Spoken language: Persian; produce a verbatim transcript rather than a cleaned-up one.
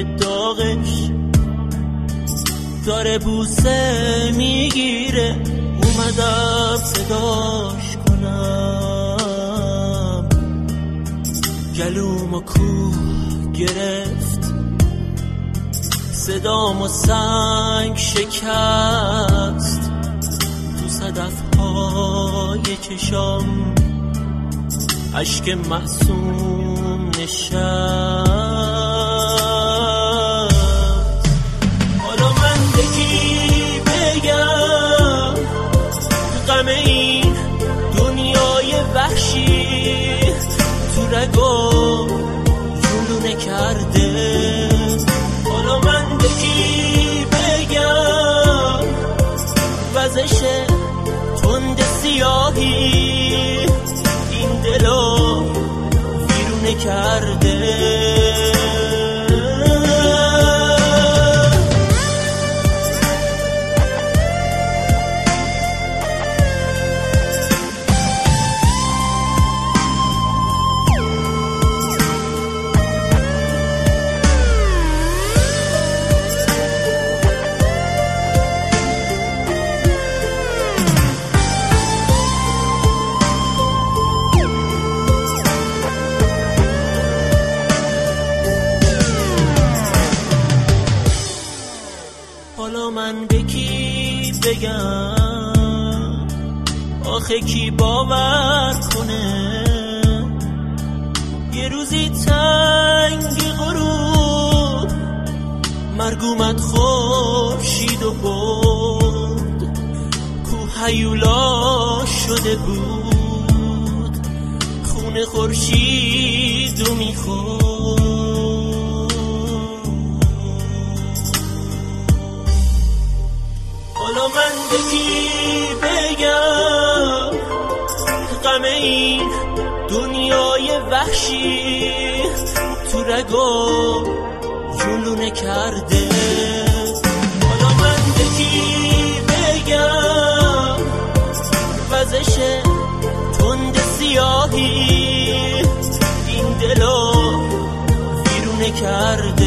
داغش داره بوسه میگیره. اومدم صداش کنم، گلومو کوه گرفت، صدامو سنگ شکست، تو صدف‌های چشام اشک معصوم نشست. حالا من به کی بگم غم این دنیای وحشی تو رگم جلونه کرده. حالا من به کی بگم وزش تند سیاهی این دلو ویرونه کرده. حالا من به کی بگم آخه کی باور کنه یه روزی تنگ غروب مرگ اومد خورشید و برد، کو هیولا شده بود خون خورشید و میخورد. حالا من به کی بگم غم این دنیای وحشی تو رگم جلونه کرده. حالا من به کی بگم وزش تند سیاهی این دلو ویرونه کرده.